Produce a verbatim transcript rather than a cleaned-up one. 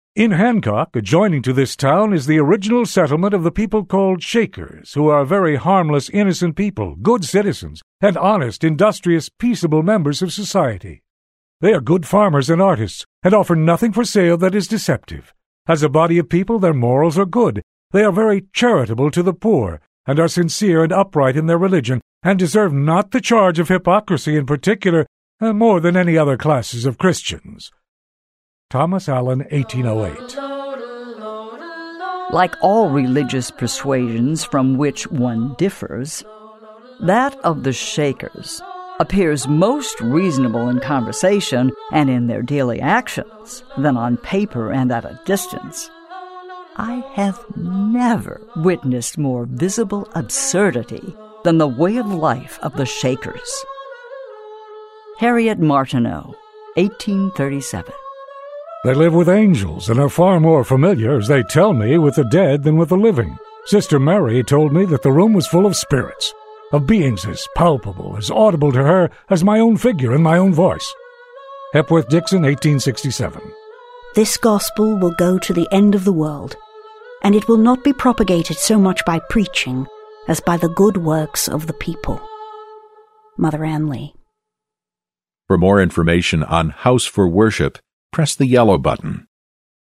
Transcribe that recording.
In Hancock, adjoining to this town, is the original settlement of the people called Shakers, who are very harmless, innocent people, good citizens, and honest, industrious, peaceable members of society. They are good farmers and artists, and offer nothing for sale that is deceptive. As a body of people, their morals are good. They are very charitable to the poor, and are sincere and upright in their religion, and deserve not the charge of hypocrisy in particular, uh, more than any other classes of Christians. Thomas Allen, eighteen oh eight. Like all religious persuasions from which one differs, that of the Shakers appears most reasonable in conversation and in their daily actions than on paper and at a distance. I have never witnessed more visible absurdity than the way of life of the Shakers. Harriet Martineau, eighteen thirty-seven. They live with angels and are far more familiar, as they tell me, with the dead than with the living. Sister Mary told me that the room was full of spirits, of beings as palpable, as audible to her as my own figure and my own voice. Hepworth Dixon, eighteen sixty-seven. This gospel will go to the end of the world, and it will not be propagated so much by preaching as by the good works of the people. Mother Ann Lee. For more information on House for Worship, press the yellow button.